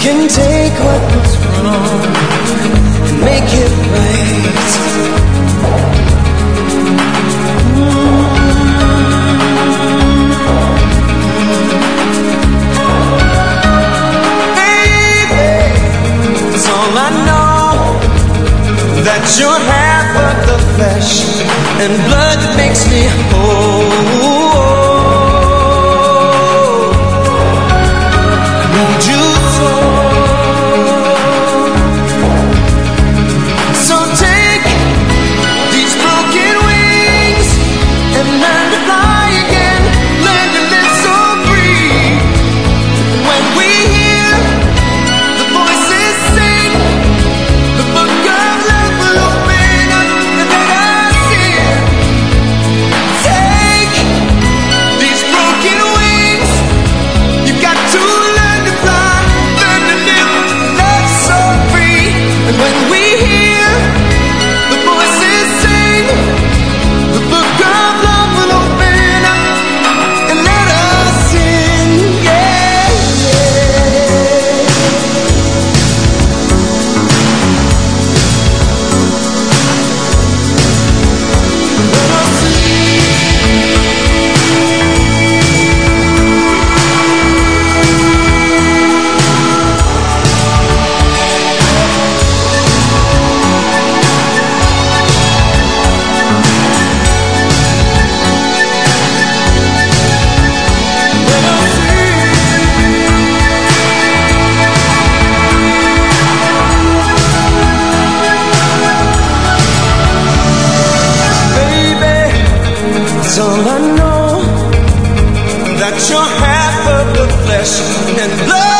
can take what was wrong and make it right. Baby, that's all I know, that you're half of the flesh and blood that makes me whole. Need you so take these broken wings and learn to fly again, learn to live so free. When we hear the voices sing, the book of love will open up and let us in. Take these broken wings, you've got to learn to fly, learn to live, love so free. And when we hear the voices sing, the book of love will open up and let us in. Yeah, that's all I know, that you're half of the flesh and blood